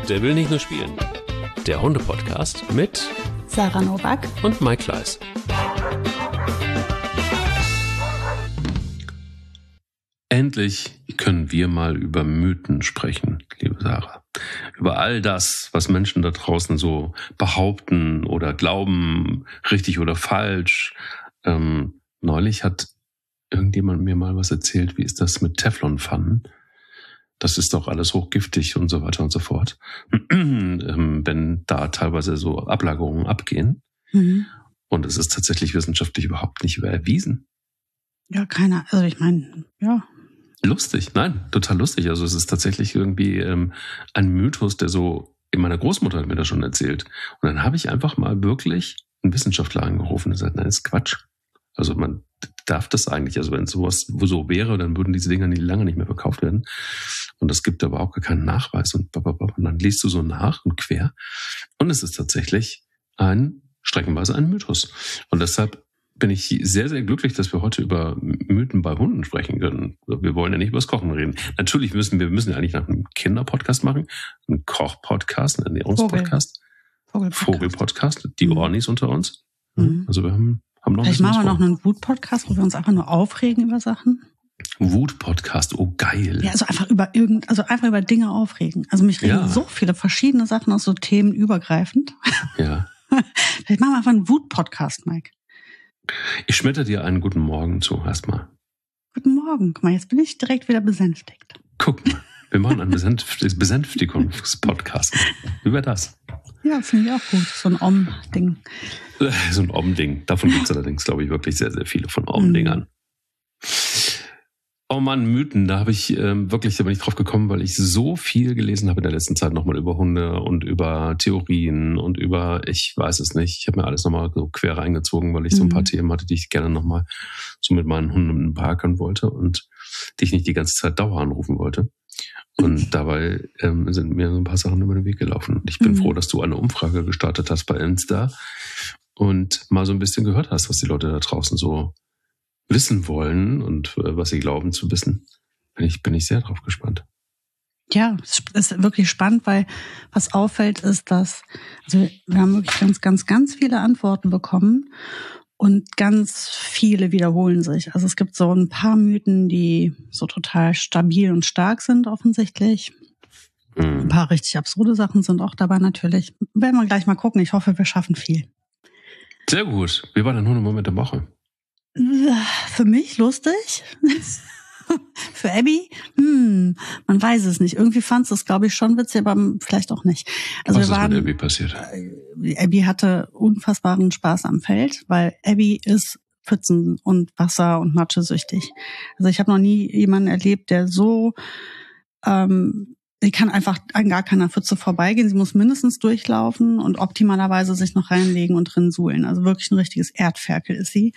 Der will nicht nur spielen. Der Hunde-Podcast mit Sarah Novak und Mike Kleiss. Endlich können wir mal über Mythen sprechen, liebe Sarah. Über all das, was Menschen da draußen so behaupten oder glauben, richtig oder falsch. Neulich hat irgendjemand mir mal was erzählt, wie ist das mit Teflonpfannen? Das ist doch alles hochgiftig und so weiter und so fort. Wenn da teilweise so Ablagerungen abgehen. Mhm. Und es ist tatsächlich wissenschaftlich überhaupt nicht erwiesen. Ja, keiner. Also ich meine, ja. Lustig, nein, total lustig. Also es ist tatsächlich irgendwie ein Mythos, der so, meine Großmutter hat mir das schon erzählt. Und dann habe ich einfach mal wirklich einen Wissenschaftler angerufen und gesagt, nein, das ist Quatsch. Also man darf das eigentlich, also wenn es sowas so wäre, dann würden diese Dinger lange nicht mehr verkauft werden. Und es gibt aber auch gar keinen Nachweis. Und dann liest du so nach und quer. Und es ist tatsächlich streckenweise ein Mythos. Und deshalb bin ich sehr, sehr glücklich, dass wir heute über Mythen bei Hunden sprechen können. Wir wollen ja nicht über das Kochen reden. Natürlich müssen wir eigentlich nach einem Kinderpodcast machen, einen Koch-Podcast, einen Ernährungspodcast, Vogel-Podcast, die Ornis unter uns. Mhm. Also wir haben noch vielleicht machen wir noch einen Wut-Podcast, wo wir uns einfach nur aufregen über Sachen. Wut-Podcast, oh geil. Ja, also einfach über Dinge aufregen. Also mich regen so viele verschiedene Sachen aus, so Themen übergreifend. Ja. Vielleicht machen wir einfach einen Wut-Podcast, Mike. Ich schmetter dir einen guten Morgen zu, erstmal. Guten Morgen. Guck mal, jetzt bin ich direkt wieder besänftigt. Guck mal, wir machen einen Besänftigungspodcast. Wie wäre das? Ja, finde ich auch gut. So ein Om-Ding. So ein Om-Ding. Davon gibt es allerdings, glaube ich, wirklich sehr, sehr viele von Om-Dingern. Oh Mann, Mythen, da bin ich drauf gekommen, weil ich so viel gelesen habe in der letzten Zeit nochmal über Hunde und über Theorien und über, ich weiß es nicht, ich habe mir alles nochmal so quer reingezogen, weil ich so ein paar Themen hatte, die ich gerne nochmal so mit meinen Hunden beackern wollte und die ich nicht die ganze Zeit Dauer anrufen wollte. Und dabei sind mir so ein paar Sachen über den Weg gelaufen. Und ich bin froh, dass du eine Umfrage gestartet hast bei Insta und mal so ein bisschen gehört hast, was die Leute da draußen so wissen wollen und was sie glauben zu wissen, bin ich sehr drauf gespannt. Ja, es ist wirklich spannend, weil was auffällt ist, dass wir haben wirklich ganz, ganz, ganz viele Antworten bekommen und ganz viele wiederholen sich. Also es gibt so ein paar Mythen, die so total stabil und stark sind offensichtlich. Ein paar richtig absurde Sachen sind auch dabei natürlich. Werden wir gleich mal gucken. Ich hoffe, wir schaffen viel. Sehr gut. Wie war dein Hundemoment der Woche? Für mich lustig. Für Abby? Man weiß es nicht. Irgendwie fand es, glaube ich, schon witzig, aber vielleicht auch nicht. Also was ist mit Abby passiert? Abby hatte unfassbaren Spaß am Feld, weil Abby ist Pfützen und Wasser und Matsche süchtig. Also ich habe noch nie jemanden erlebt, der so die kann einfach an gar keiner Pfütze vorbeigehen. Sie muss mindestens durchlaufen und optimalerweise sich noch reinlegen und drin suhlen. Also wirklich ein richtiges Erdferkel ist sie.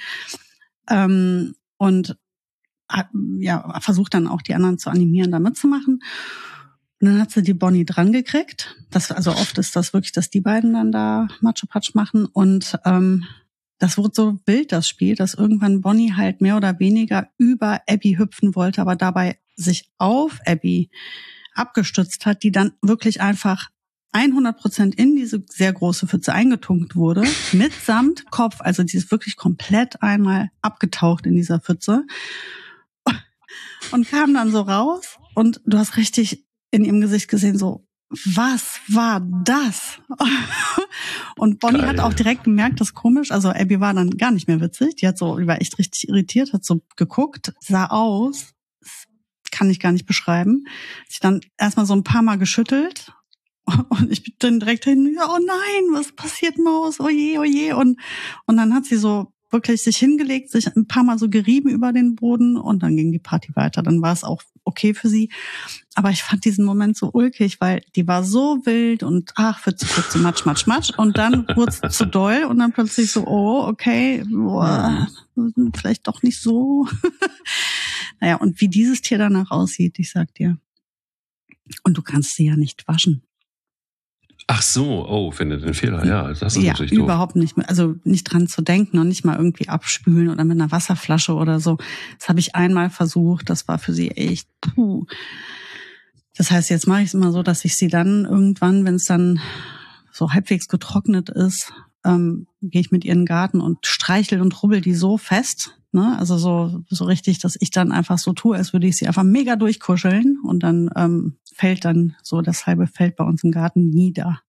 Und versucht dann auch die anderen zu animieren, da mitzumachen. Und dann hat sie die Bonnie dran gekriegt. Also oft ist das wirklich, dass die beiden dann da Matschepatsch machen. Und das wurde so wild, das Spiel, dass irgendwann Bonnie halt mehr oder weniger über Abby hüpfen wollte, aber dabei sich auf Abby abgestützt hat, die dann wirklich einfach 100% in diese sehr große Pfütze eingetunkt wurde, mitsamt Kopf, also die ist wirklich komplett einmal abgetaucht in dieser Pfütze und kam dann so raus und du hast richtig in ihrem Gesicht gesehen, so, was war das? Und Bonnie hat auch direkt gemerkt, das ist komisch, also Abby war dann gar nicht mehr witzig, die war echt richtig irritiert, hat so geguckt, sah aus, kann ich gar nicht beschreiben, sich dann erstmal so ein paar Mal geschüttelt. Und ich bin dann direkt hin, oh nein, was passiert, Maus, oh je, oh je. Und dann hat sie so wirklich sich hingelegt, sich ein paar Mal so gerieben über den Boden und dann ging die Party weiter. Dann war es auch okay für sie. Aber ich fand diesen Moment so ulkig, weil die war so wild und Pfütze, Matsch, Matsch, Matsch. Und dann wurde es zu doll und dann plötzlich so, oh, okay, vielleicht doch nicht so. Naja, und wie dieses Tier danach aussieht, ich sag dir. Und du kannst sie ja nicht waschen. Ach so, findet den Fehler, ja, das ist natürlich doof. Überhaupt nicht mehr, also nicht dran zu denken und nicht mal irgendwie abspülen oder mit einer Wasserflasche oder so. Das habe ich einmal versucht, das war für sie echt, Das heißt, jetzt mache ich es immer so, dass ich sie dann irgendwann, wenn es dann so halbwegs getrocknet ist, gehe ich mit ihr in den Garten und streichel und rubbel die so fest, ne? Also so richtig, dass ich dann einfach so tue, als würde ich sie einfach mega durchkuscheln und dann fällt dann so das halbe Feld bei uns im Garten nieder.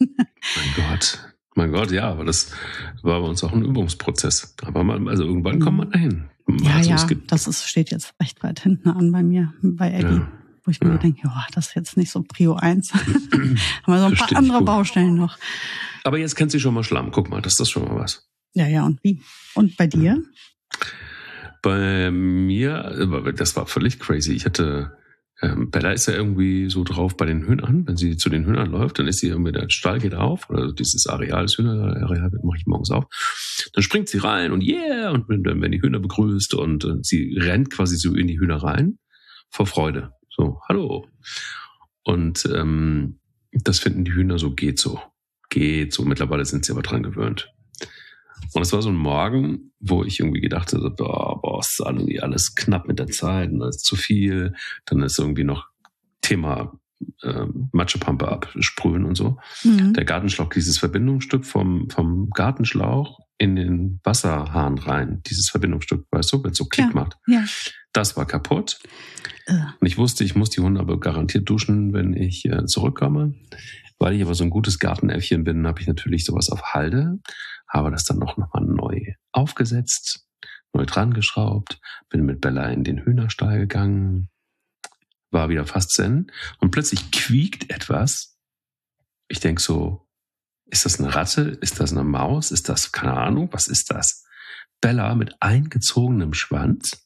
Mein Gott, ja, aber das war bei uns auch ein Übungsprozess. Aber also irgendwann kommt man dahin. Ja, steht jetzt recht weit hinten an bei mir, bei Eddie. Ja. Wo ich mir denke, das ist jetzt nicht so Prio 1. Haben wir so ein paar andere Baustellen noch. Aber jetzt kennt sie schon mal Schlamm. Guck mal, das ist schon mal was. Ja, und wie? Und bei dir? Bei mir, das war völlig crazy. Ich hatte, Bella ist ja irgendwie so drauf bei den Hühnern. Wenn sie zu den Hühnern läuft, dann ist sie irgendwie, der Stall geht auf, oder dieses Areal, das Hühnerareal mache ich morgens auf. Dann springt sie rein und und wenn die Hühner begrüßt und sie rennt quasi so in die Hühner rein vor Freude. So, hallo. Und das finden die Hühner so, geht so. Mittlerweile sind sie aber dran gewöhnt. Und es war so ein Morgen, wo ich irgendwie gedacht habe, ist irgendwie alles knapp mit der Zeit, und das ist zu viel. Dann ist irgendwie noch Thema Matschepampe absprühen und so. Mhm. Der Gartenschlauch, dieses Verbindungsstück vom Gartenschlauch in den Wasserhahn rein, dieses Verbindungsstück, weißt du, wenn es so Klick macht. Ja. Das war kaputt. Und ich wusste, ich muss die Hunde aber garantiert duschen, wenn ich zurückkomme. Weil ich aber so ein gutes Gartenäffchen bin, habe ich natürlich sowas auf Halde, habe das dann noch mal neu aufgesetzt, neu dran geschraubt, bin mit Bella in den Hühnerstall gegangen, war wieder fast zen und plötzlich quiekt etwas. Ich denke so, ist das eine Ratte? Ist das eine Maus? Ist das, keine Ahnung, was ist das? Bella mit eingezogenem Schwanz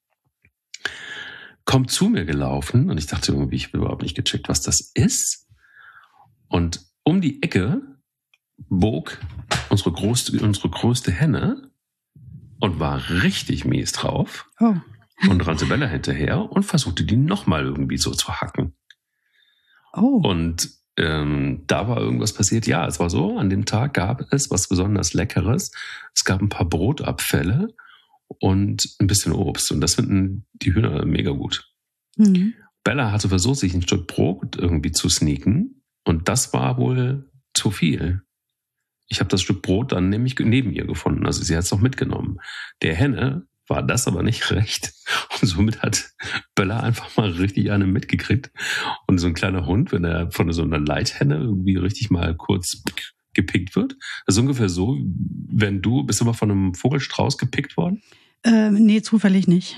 kommt zu mir gelaufen und ich dachte irgendwie, ich habe überhaupt nicht gecheckt, was das ist. Und um die Ecke bog unsere größte Henne und war richtig mies drauf und rannte Bella hinterher und versuchte die nochmal irgendwie so zu hacken. Und da war irgendwas passiert. Ja, es war so, an dem Tag gab es was besonders Leckeres. Es gab ein paar Brotabfälle und ein bisschen Obst. Und das finden die Hühner mega gut. Mhm. Bella hatte versucht, sich ein Stück Brot irgendwie zu sneaken. Und das war wohl zu viel. Ich habe das Stück Brot dann nämlich neben ihr gefunden. Also sie hat es noch mitgenommen. Der Henne war das aber nicht recht. Und somit hat Bella einfach mal richtig eine mitgekriegt. Und so ein kleiner Hund, wenn er von so einer Leithenne irgendwie richtig mal kurz gepickt wird, das ist ungefähr so, bist du mal von einem Vogelstrauß gepickt worden? Nee, zufällig nicht.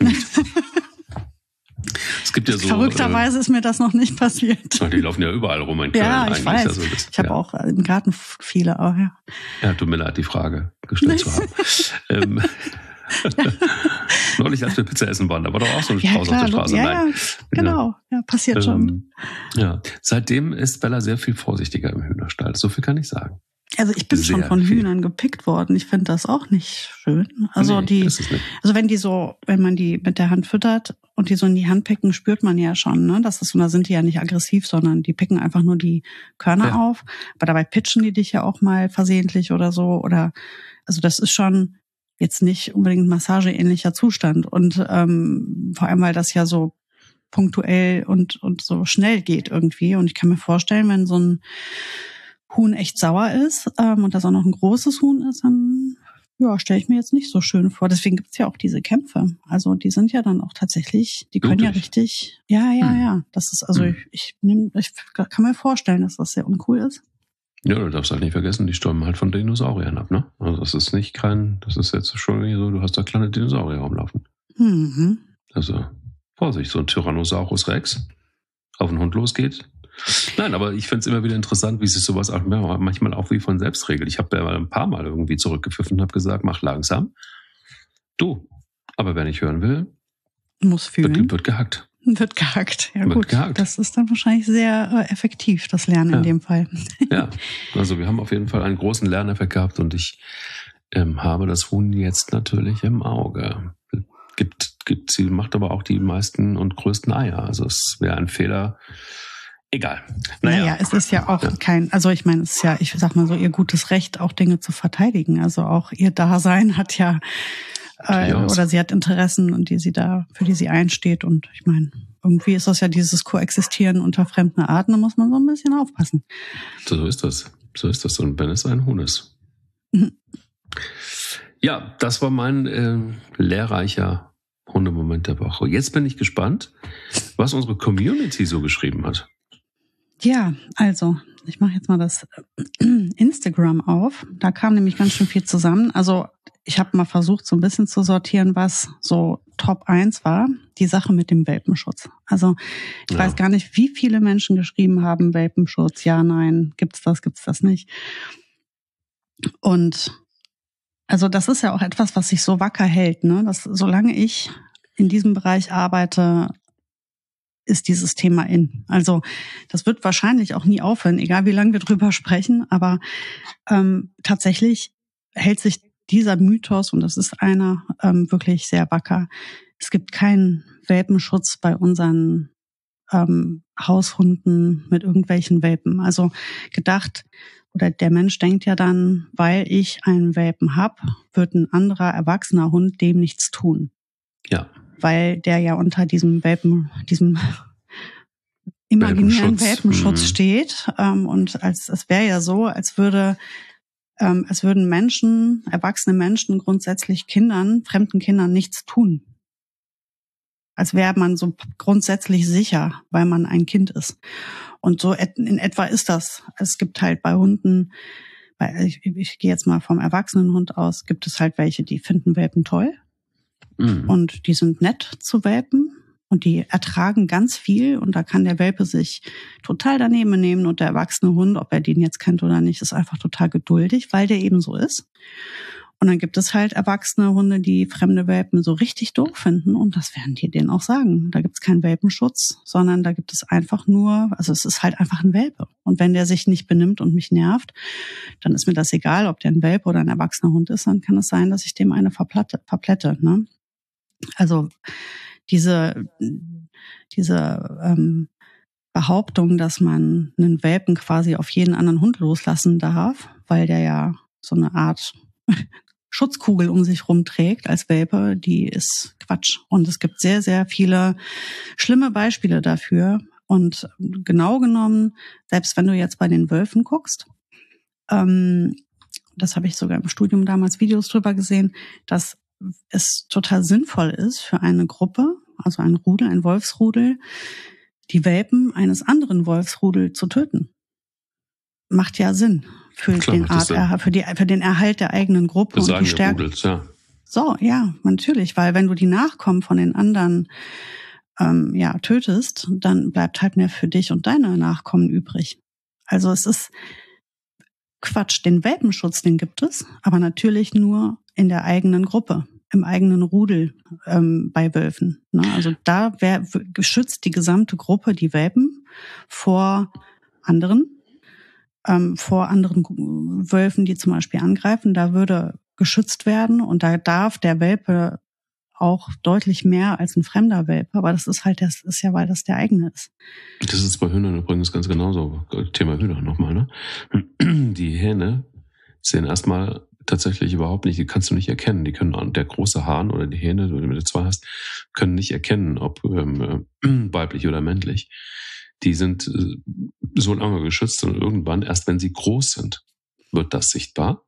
Es gibt ja so, verrückterweise ist mir das noch nicht passiert. Die laufen ja überall rum in Köln. Ja, ich weiß. Also ich habe auch im Garten viele, aber ja. Ja, tut mir leid, die Frage gestellt zu haben. Neulich, als wir Pizza essen waren, da war doch auch so ein Strauß auf der Straße. Ja, genau. Ja, passiert schon. Ja, seitdem ist Bella sehr viel vorsichtiger im Hühnerstall. So viel kann ich sagen. Also ich bin schon von Hühnern gepickt worden. Ich finde das auch nicht schön. Also wenn man die mit der Hand füttert und die so in die Hand picken, spürt man ja schon, ne? Das ist, und da sind die ja nicht aggressiv, sondern die picken einfach nur die Körner auf. Aber dabei pitchen die dich ja auch mal versehentlich oder so. Also das ist schon jetzt nicht unbedingt ein massageähnlicher Zustand. Und vor allem, weil das ja so punktuell und so schnell geht irgendwie. Und ich kann mir vorstellen, wenn so ein Huhn echt sauer ist und das auch noch ein großes Huhn ist, dann stelle ich mir jetzt nicht so schön vor. Deswegen gibt's ja auch diese Kämpfe. Also die sind ja dann auch tatsächlich, die können ja richtig, ja. Das ist, also ich kann mir vorstellen, dass das sehr uncool ist. Ja, du darfst halt nicht vergessen, die stürmen halt von Dinosauriern ab, ne? Also das ist jetzt schon so, du hast da kleine Dinosaurier rumlaufen. Mhm. Also Vorsicht, so ein Tyrannosaurus Rex auf den Hund losgeht. Nein, aber ich finde es immer wieder interessant, wie sich sowas auch manchmal auch wie von selbst regelt. Ich habe ja ein paar Mal irgendwie zurückgepfiffen und habe gesagt, mach langsam. Du, aber wer nicht hören will, muss fühlen. Wird gehackt. Wird gehackt, ja gut. Das ist dann wahrscheinlich sehr effektiv, das Lernen in dem Fall. Ja, also wir haben auf jeden Fall einen großen Lerneffekt gehabt und ich habe das Huhn jetzt natürlich im Auge. Sie macht aber auch die meisten und größten Eier. Also es wäre ein Fehler. Egal. Naja, es ist ja auch also ich meine, es ist ja, ich sag mal so, ihr gutes Recht, auch Dinge zu verteidigen. Also auch ihr Dasein hat ja, oder sie hat Interessen und für die sie einsteht. Und ich meine, irgendwie ist das ja dieses Koexistieren unter fremden Arten, da muss man so ein bisschen aufpassen. So ist das. So ist das. Und wenn es ein Huhn ist. Mhm. Ja, das war mein lehrreicher Hundemoment der Woche. Jetzt bin ich gespannt, was unsere Community so geschrieben hat. Ja, also ich mache jetzt mal das Instagram auf. Da kam nämlich ganz schön viel zusammen. Also ich habe mal versucht, so ein bisschen zu sortieren, was so Top 1 war. Die Sache mit dem Welpenschutz. Also ich weiß gar nicht, wie viele Menschen geschrieben haben, Welpenschutz, ja, nein, gibt's das nicht. Und also das ist ja auch etwas, was sich so wacker hält, ne? Dass, solange ich in diesem Bereich arbeite, ist dieses Thema in. Also das wird wahrscheinlich auch nie aufhören, egal wie lange wir drüber sprechen. Aber tatsächlich hält sich dieser Mythos, und das ist einer, wirklich sehr wacker. Es gibt keinen Welpenschutz bei unseren Haushunden mit irgendwelchen Welpen. Also gedacht, oder der Mensch denkt ja dann, weil ich einen Welpen habe, wird ein anderer erwachsener Hund dem nichts tun. Ja. Weil der ja unter diesem imaginären Welpenschutz steht. Und es wäre ja so, als würden Menschen, erwachsene Menschen grundsätzlich fremden Kindern nichts tun. Als wäre man so grundsätzlich sicher, weil man ein Kind ist. Und so in etwa ist das. Es gibt halt bei Hunden, ich gehe jetzt mal vom erwachsenen Hund aus, gibt es halt welche, die finden Welpen toll. Und die sind nett zu Welpen und die ertragen ganz viel und da kann der Welpe sich total daneben nehmen und der erwachsene Hund, ob er den jetzt kennt oder nicht, ist einfach total geduldig, weil der eben so ist. Und dann gibt es halt erwachsene Hunde, die fremde Welpen so richtig doof finden und das werden die denen auch sagen. Da gibt es keinen Welpenschutz, sondern da gibt es einfach nur, also es ist halt einfach ein Welpe. Und wenn der sich nicht benimmt und mich nervt, dann ist mir das egal, ob der ein Welpe oder ein erwachsener Hund ist, dann kann es sein, dass ich dem eine verplätte, ne? Also diese Behauptung, dass man einen Welpen quasi auf jeden anderen Hund loslassen darf, weil der ja so eine Art Schutzkugel um sich rumträgt als Welpe, die ist Quatsch. Und es gibt sehr, sehr viele schlimme Beispiele dafür. Und genau genommen, selbst wenn du jetzt bei den Wölfen guckst, das habe ich sogar im Studium damals Videos drüber gesehen, dass es total sinnvoll ist für eine Gruppe, also ein Rudel, ein Wolfsrudel, die Welpen eines anderen Wolfsrudels zu töten. Macht ja Sinn für den Erhalt der eigenen Gruppe und die Stärke. Rudels, ja. So, ja, natürlich, weil wenn du die Nachkommen von den anderen tötest, dann bleibt halt mehr für dich und deine Nachkommen übrig. Also es ist Quatsch, den Welpenschutz, den gibt es, aber natürlich nur in der eigenen Gruppe, im eigenen Rudel bei Wölfen. Ne? Also da geschützt die gesamte Gruppe die Welpen vor anderen Wölfen, die zum Beispiel angreifen. Da würde geschützt werden und da darf der Welpe auch deutlich mehr als ein fremder Welpe, aber das ist ja, weil das der eigene ist. Das ist bei Hühnern übrigens ganz genauso. Thema Hühner nochmal, ne? Die Hähne sehen erstmal tatsächlich überhaupt nicht, die kannst du nicht erkennen. Die können, der große Hahn oder die Hähne, wenn du zwei hast, können nicht erkennen, ob weiblich oder männlich. Die sind so lange geschützt und irgendwann, erst wenn sie groß sind, wird das sichtbar.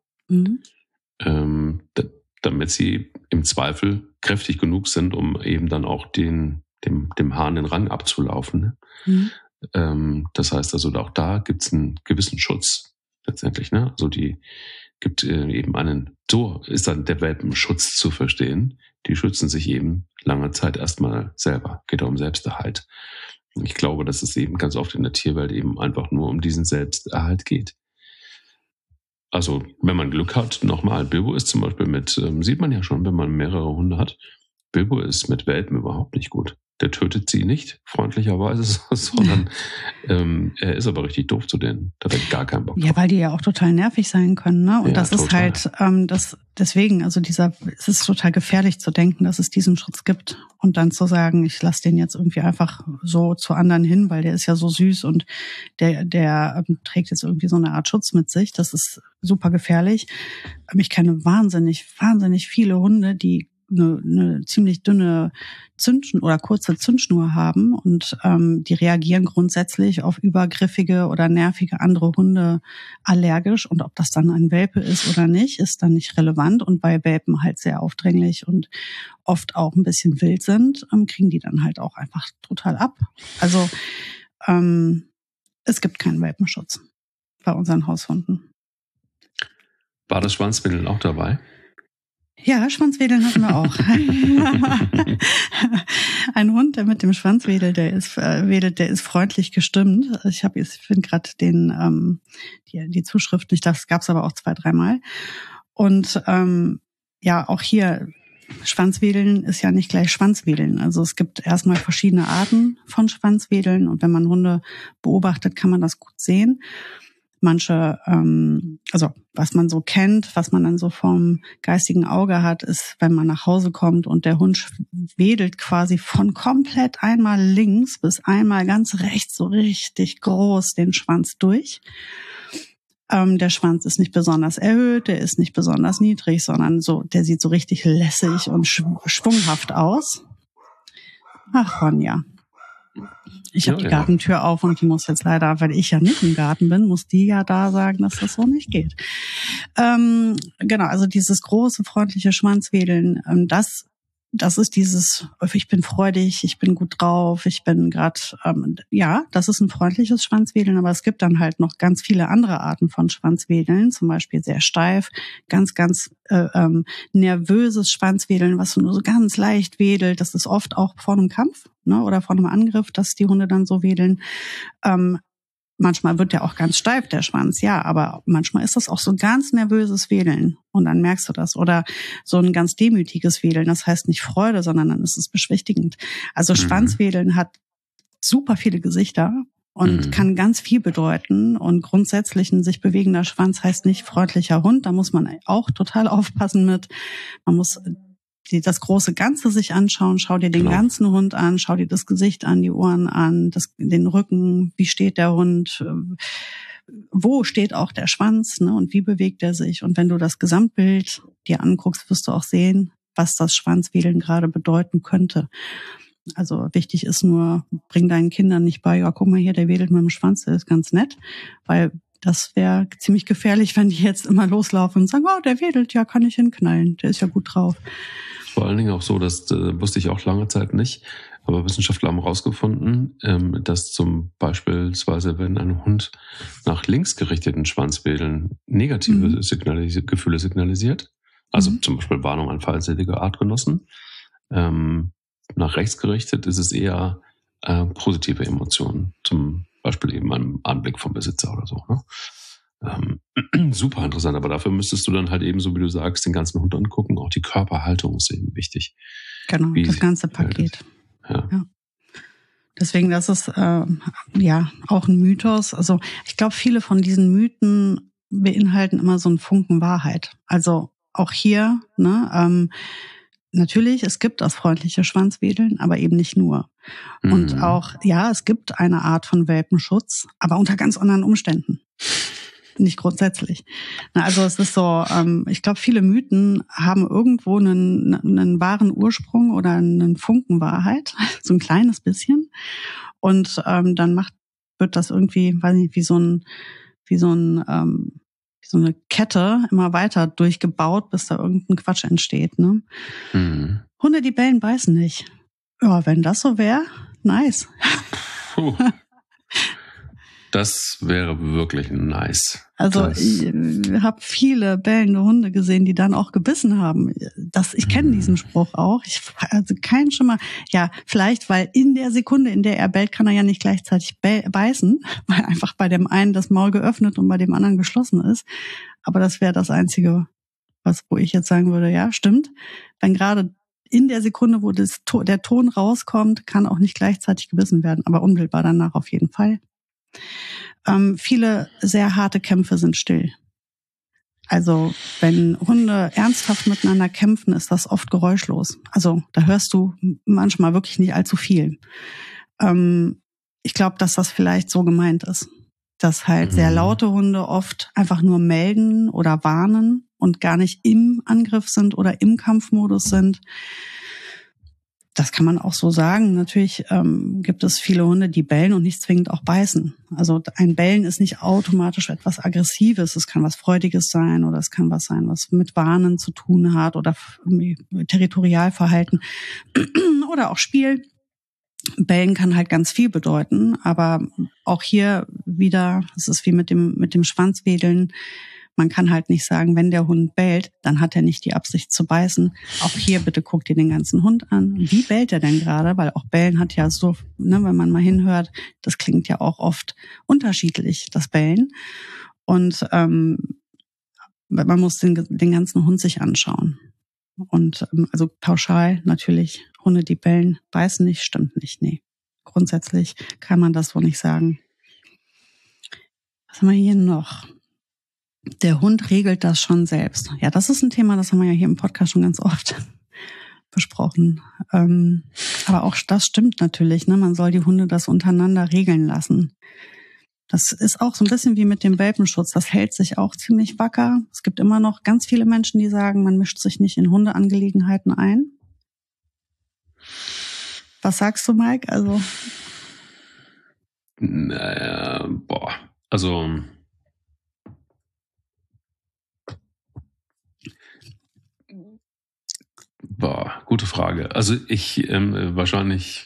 Damit sie im Zweifel kräftig genug sind, um eben dann auch dem Hahn den Rang abzulaufen. Das heißt also, auch da gibt es einen gewissen Schutz letztendlich. Ne? Also die gibt eben so ist dann der Welpenschutz zu verstehen. Die schützen sich eben lange Zeit erstmal selber. Geht um Selbsterhalt. Ich glaube, dass es eben ganz oft in der Tierwelt eben einfach nur um diesen Selbsterhalt geht. Also, wenn man Glück hat, nochmal, Bilbo ist zum Beispiel sieht man ja schon, wenn man mehrere Hunde hat, Bilbo ist mit Welpen überhaupt nicht gut. Der tötet sie nicht, freundlicherweise, sondern er ist aber richtig doof zu denen. Da hat er gar keinen Bock drauf. Ja, weil die ja auch total nervig sein können, ne? Und ja, das total. Ist halt, deswegen, also es ist total gefährlich zu denken, dass es diesen Schutz gibt und dann zu sagen, ich lasse den jetzt irgendwie einfach so zu anderen hin, weil der ist ja so süß und der trägt jetzt irgendwie so eine Art Schutz mit sich. Das ist super gefährlich. Ich kenne wahnsinnig, wahnsinnig viele Hunde, die eine ziemlich dünne Zündschnur oder kurze Zündschnur haben und die reagieren grundsätzlich auf übergriffige oder nervige andere Hunde allergisch, und ob das dann ein Welpe ist oder nicht, ist dann nicht relevant, und bei Welpen halt sehr aufdringlich und oft auch ein bisschen wild sind, kriegen die dann halt auch einfach total ab. Also es gibt keinen Welpenschutz bei unseren Haushunden. War das Schwanzwedeln auch dabei? Ja, Schwanzwedeln hatten wir auch. Ein Hund, der mit dem Schwanz wedelt, der ist freundlich gestimmt. Ich finde gerade die Zuschrift nicht, das gab's aber auch 2-3 Mal. Und ja, auch hier, Schwanzwedeln ist ja nicht gleich Schwanzwedeln. Also es gibt erstmal verschiedene Arten von Schwanzwedeln, und wenn man Hunde beobachtet, kann man das gut sehen. Manche, also was man so kennt, was man dann so vom geistigen Auge hat, ist, wenn man nach Hause kommt und der Hund wedelt quasi von komplett einmal links bis einmal ganz rechts so richtig groß den Schwanz durch. Der Schwanz ist nicht besonders erhöht, der ist nicht besonders niedrig, sondern so, der sieht so richtig lässig und schwunghaft aus. Ach, Ronja. Ich habe die Gartentür auf, und die muss jetzt leider, weil ich ja nicht im Garten bin, muss die ja da sagen, dass das so nicht geht. Genau, also dieses große, freundliche Schwanzwedeln, das ist dieses, ich bin freudig, ich bin gut drauf, ich bin gerade, ja, das ist ein freundliches Schwanzwedeln, aber es gibt dann halt noch ganz viele andere Arten von Schwanzwedeln, zum Beispiel sehr steif, ganz, ganz nervöses Schwanzwedeln, was nur so ganz leicht wedelt. Das ist oft auch vor einem Kampf, ne, oder vor einem Angriff, dass die Hunde dann so wedeln. Manchmal wird der auch ganz steif, der Schwanz, ja, aber manchmal ist das auch so ein ganz nervöses Wedeln, und dann merkst du das. Oder so ein ganz demütiges Wedeln, das heißt nicht Freude, sondern dann ist es beschwichtigend. Also Schwanzwedeln hat super viele Gesichter und kann ganz viel bedeuten, und grundsätzlich ein sich bewegender Schwanz heißt nicht freundlicher Hund, da muss man auch total aufpassen mit. Man muss das große Ganze sich anschauen, schau dir den ganzen Hund an, schau dir das Gesicht an, die Ohren an, den Rücken, wie steht der Hund, wo steht auch der Schwanz, ne, und wie bewegt er sich. Und wenn du das Gesamtbild dir anguckst, wirst du auch sehen, was das Schwanzwedeln gerade bedeuten könnte. Also wichtig ist nur, bring deinen Kindern nicht bei, ja, guck mal hier, der wedelt mit dem Schwanz, der ist ganz nett, weil das wäre ziemlich gefährlich, wenn die jetzt immer loslaufen und sagen, oh, der wedelt, ja, kann ich hinknallen, der ist ja gut drauf. Vor allen Dingen auch so, das wusste ich auch lange Zeit nicht, aber Wissenschaftler haben herausgefunden, dass zum beispielsweise, wenn ein Hund nach links gerichteten Schwanzwedeln negative Gefühle signalisiert, also zum Beispiel Warnung an feindselige Artgenossen, nach rechts gerichtet ist es eher positive Emotionen, zum Beispiel eben einem Anblick vom Besitzer oder so, ne? Super interessant, aber dafür müsstest du dann halt eben, so wie du sagst, den ganzen Hund angucken. Auch die Körperhaltung ist eben wichtig. Genau, das ganze Paket. Ja. Deswegen, das ist ja auch ein Mythos. Also ich glaube, viele von diesen Mythen beinhalten immer so einen Funken Wahrheit. Also auch hier, ne, natürlich, es gibt das freundliche Schwanzwedeln, aber eben nicht nur. Und auch, ja, es gibt eine Art von Welpenschutz, aber unter ganz anderen Umständen. Nicht grundsätzlich. Also es ist so, ich glaube, viele Mythen haben irgendwo einen wahren Ursprung oder einen Funken Wahrheit, so ein kleines bisschen. Und dann wird das irgendwie, weiß nicht, wie so eine Kette immer weiter durchgebaut, bis da irgendein Quatsch entsteht. Ne? Hunde, die bellen, beißen nicht. Ja, wenn das so wäre, nice. Das wäre wirklich nice. Also ich habe viele bellende Hunde gesehen, die dann auch gebissen haben. Ich kenne diesen Spruch auch. Also kein Schimmer. Ja, vielleicht, weil in der Sekunde, in der er bellt, kann er ja nicht gleichzeitig beißen, weil einfach bei dem einen das Maul geöffnet und bei dem anderen geschlossen ist. Aber das wäre das Einzige, wo ich jetzt sagen würde, ja, stimmt. Wenn gerade in der Sekunde, wo der Ton rauskommt, kann auch nicht gleichzeitig gebissen werden, aber unmittelbar danach auf jeden Fall. Viele sehr harte Kämpfe sind still. Also wenn Hunde ernsthaft miteinander kämpfen, ist das oft geräuschlos. Also da hörst du manchmal wirklich nicht allzu viel. Ich glaube, dass das vielleicht so gemeint ist, dass halt sehr laute Hunde oft einfach nur melden oder warnen und gar nicht im Angriff sind oder im Kampfmodus sind. Das kann man auch so sagen. Natürlich gibt es viele Hunde, die bellen und nicht zwingend auch beißen. Also ein Bellen ist nicht automatisch etwas Aggressives. Es kann was Freudiges sein oder es kann was sein, was mit Warnen zu tun hat oder Territorialverhalten oder auch Spiel. Bellen kann halt ganz viel bedeuten, aber auch hier wieder, es ist wie mit dem Schwanzwedeln. Man kann halt nicht sagen, wenn der Hund bellt, dann hat er nicht die Absicht zu beißen. Auch hier bitte guck dir den ganzen Hund an. Wie bellt er denn gerade? Weil auch Bellen hat ja so, ne, wenn man mal hinhört, das klingt ja auch oft unterschiedlich, das Bellen. Und man muss den ganzen Hund sich anschauen. Und also pauschal natürlich, Hunde, die bellen, beißen nicht, stimmt nicht. Nee, grundsätzlich kann man das so nicht sagen. Was haben wir hier noch? Der Hund regelt das schon selbst. Ja, das ist ein Thema, das haben wir ja hier im Podcast schon ganz oft besprochen. Aber auch das stimmt natürlich, ne? Man soll die Hunde das untereinander regeln lassen. Das ist auch so ein bisschen wie mit dem Welpenschutz. Das hält sich auch ziemlich wacker. Es gibt immer noch ganz viele Menschen, die sagen, man mischt sich nicht in Hundeangelegenheiten ein. Was sagst du, Mike? Also gute Frage. Also ich wahrscheinlich,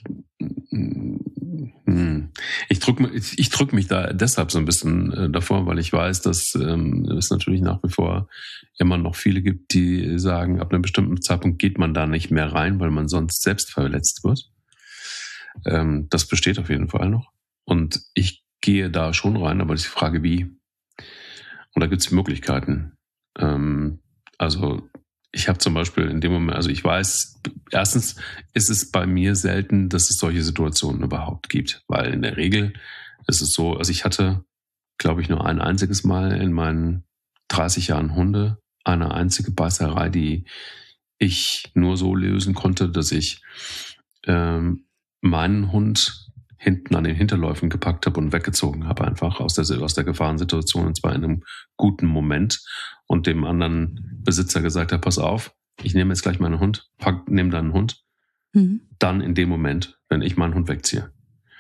ich drück mich da deshalb so ein bisschen davor, weil ich weiß, dass es natürlich nach wie vor immer noch viele gibt, die sagen, ab einem bestimmten Zeitpunkt geht man da nicht mehr rein, weil man sonst selbst verletzt wird. Das besteht auf jeden Fall noch. Und ich gehe da schon rein, aber die Frage, wie? Und da gibt es Möglichkeiten. Also ich habe zum Beispiel in dem Moment, also ich weiß, erstens ist es bei mir selten, dass es solche Situationen überhaupt gibt, weil in der Regel ist es so, also ich hatte, glaube ich, nur ein einziges Mal in meinen 30 Jahren Hunde eine einzige Beißerei, die ich nur so lösen konnte, dass ich meinen Hund hinten an den Hinterläufen gepackt habe und weggezogen habe, einfach aus der Gefahrensituation, und zwar in einem guten Moment, und dem anderen Besitzer gesagt habe, pass auf, ich nehme jetzt gleich meinen Hund, nehme deinen Hund, dann in dem Moment, wenn ich meinen Hund wegziehe.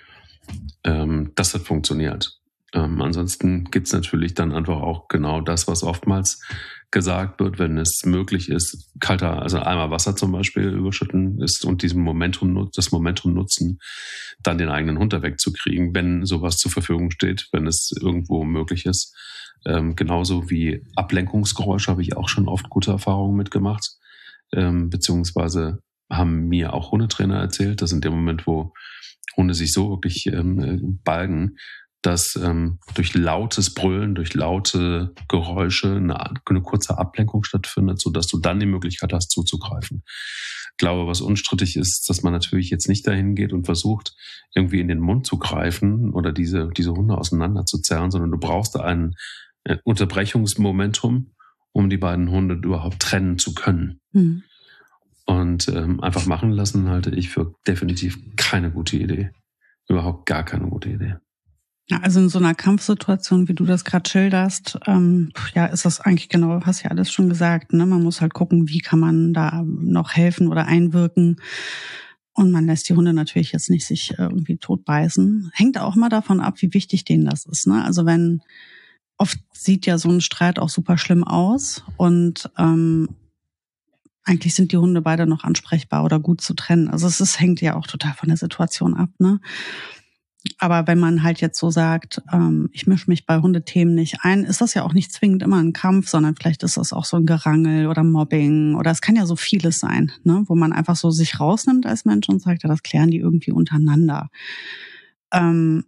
Das hat funktioniert. Ansonsten gibt es natürlich dann einfach auch genau das, was oftmals gesagt wird, wenn es möglich ist, also Eimer Wasser zum Beispiel überschütten ist und das Momentum nutzen, dann den eigenen Hund da wegzukriegen, wenn sowas zur Verfügung steht, wenn es irgendwo möglich ist. Genauso wie Ablenkungsgeräusche habe ich auch schon oft gute Erfahrungen mitgemacht, beziehungsweise haben mir auch Hundetrainer erzählt, dass in dem Moment, wo Hunde sich so wirklich balgen, dass durch lautes Brüllen, durch laute Geräusche eine kurze Ablenkung stattfindet, sodass du dann die Möglichkeit hast, zuzugreifen. Ich glaube, was unstrittig ist, dass man natürlich jetzt nicht dahin geht und versucht, irgendwie in den Mund zu greifen oder diese Hunde auseinanderzuzerren, sondern du brauchst da ein Unterbrechungsmomentum, um die beiden Hunde überhaupt trennen zu können. Mhm. Und einfach machen lassen halte ich für definitiv keine gute Idee. Überhaupt gar keine gute Idee. Ja, also in so einer Kampfsituation, wie du das gerade schilderst, ist das eigentlich genau, hast ja alles schon gesagt, ne? Man muss halt gucken, wie kann man da noch helfen oder einwirken. Und man lässt die Hunde natürlich jetzt nicht sich irgendwie totbeißen. Hängt auch mal davon ab, wie wichtig denen das ist, ne? Also oft sieht ja so ein Streit auch super schlimm aus und eigentlich sind die Hunde beide noch ansprechbar oder gut zu trennen. Also hängt ja auch total von der Situation ab, ne? Aber wenn man halt jetzt so sagt, ich mische mich bei Hundethemen nicht ein, ist das ja auch nicht zwingend immer ein Kampf, sondern vielleicht ist das auch so ein Gerangel oder Mobbing oder es kann ja so vieles sein, ne, wo man einfach so sich rausnimmt als Mensch und sagt, ja, das klären die irgendwie untereinander. Also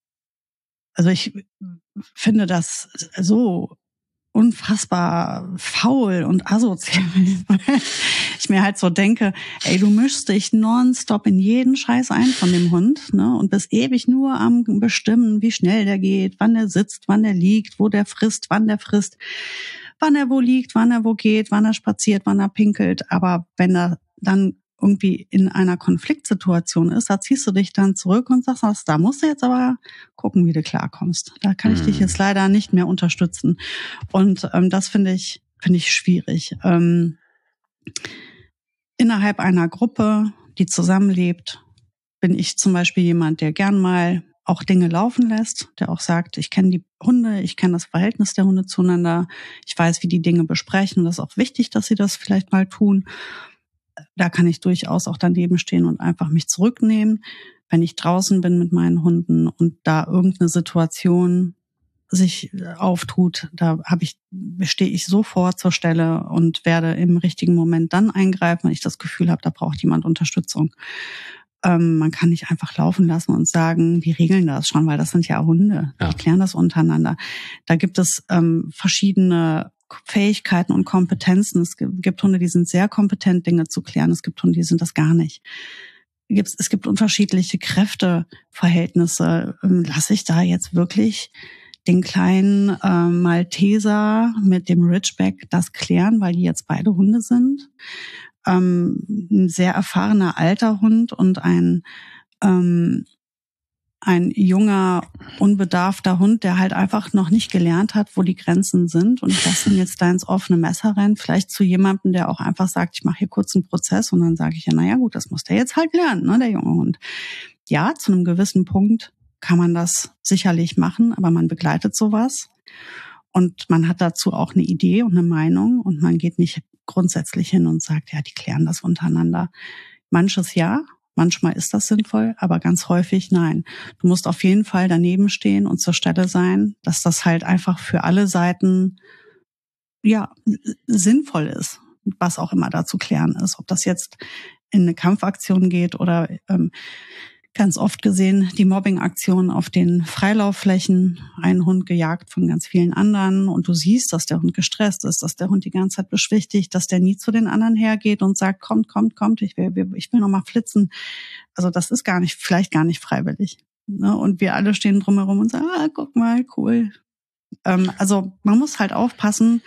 ich finde das so unfassbar faul und asozial. Ich mir halt so denke, ey, du mischst dich nonstop in jeden Scheiß ein von dem Hund, ne, und bist ewig nur am bestimmen, wie schnell der geht, wann der sitzt, wann der liegt, wo der frisst, wann er wo liegt, wann er wo geht, wann er spaziert, wann er pinkelt. Aber wenn er dann irgendwie in einer Konfliktsituation ist, da ziehst du dich dann zurück und sagst, da musst du jetzt aber gucken, wie du klarkommst. Da kann ich dich jetzt leider nicht mehr unterstützen. Und das finde ich finde ich schwierig. Innerhalb einer Gruppe, die zusammenlebt, bin ich zum Beispiel jemand, der gern mal auch Dinge laufen lässt, der auch sagt, ich kenne die Hunde, ich kenne das Verhältnis der Hunde zueinander, ich weiß, wie die Dinge besprechen. Das ist auch wichtig, dass sie das vielleicht mal tun. Da kann ich durchaus auch daneben stehen und einfach mich zurücknehmen. Wenn ich draußen bin mit meinen Hunden und da irgendeine Situation sich auftut, stehe ich sofort zur Stelle und werde im richtigen Moment dann eingreifen, wenn ich das Gefühl habe, da braucht jemand Unterstützung. Man kann nicht einfach laufen lassen und sagen, die regeln das schon, weil das sind ja Hunde, die klären das untereinander. Da gibt es verschiedene Fähigkeiten und Kompetenzen. Es gibt Hunde, die sind sehr kompetent, Dinge zu klären. Es gibt Hunde, die sind das gar nicht. Es gibt unterschiedliche Kräfteverhältnisse. Lasse ich da jetzt wirklich den kleinen Malteser mit dem Ridgeback das klären, weil die jetzt beide Hunde sind? Ein sehr erfahrener alter Hund und ein junger, unbedarfter Hund, der halt einfach noch nicht gelernt hat, wo die Grenzen sind. Und ich lasse ihn jetzt da ins offene Messer rennen, vielleicht zu jemandem, der auch einfach sagt, ich mache hier kurz einen Prozess und dann sage ich ja, naja gut, das muss der jetzt halt lernen, ne, der junge Hund. Ja, zu einem gewissen Punkt kann man das sicherlich machen, aber man begleitet sowas und man hat dazu auch eine Idee und eine Meinung und man geht nicht grundsätzlich hin und sagt, ja, die klären das untereinander. Manches ja, manchmal ist das sinnvoll, aber ganz häufig nein. Du musst auf jeden Fall daneben stehen und zur Stelle sein, dass das halt einfach für alle Seiten ja sinnvoll ist, was auch immer da zu klären ist. Ob das jetzt in eine Kampfaktion geht oder ganz oft gesehen die Mobbing-Aktion auf den Freilaufflächen, ein Hund gejagt von ganz vielen anderen und du siehst, dass der Hund gestresst ist, dass der Hund die ganze Zeit beschwichtigt, dass der nie zu den anderen hergeht und sagt, kommt, ich will noch mal flitzen. Also das ist vielleicht gar nicht freiwillig. Ne? Und wir alle stehen drumherum und sagen, guck mal, cool. Also man muss halt aufpassen,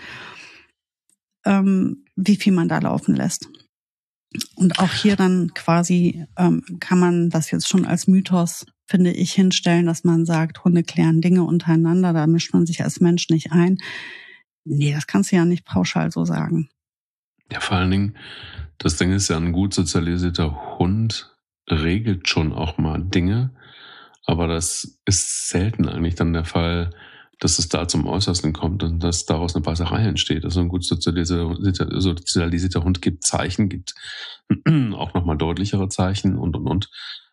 wie viel man da laufen lässt. Und auch hier dann quasi kann man das jetzt schon als Mythos, finde ich, hinstellen, dass man sagt, Hunde klären Dinge untereinander, da mischt man sich als Mensch nicht ein. Nee, das kannst du ja nicht pauschal so sagen. Ja, vor allen Dingen, das Ding ist ja, ein gut sozialisierter Hund regelt schon auch mal Dinge, aber das ist selten eigentlich dann der Fall, dass es da zum Äußersten kommt und dass daraus eine Beißerei entsteht. Also ein gut sozialisierter Hund gibt Zeichen, gibt auch nochmal deutlichere Zeichen und.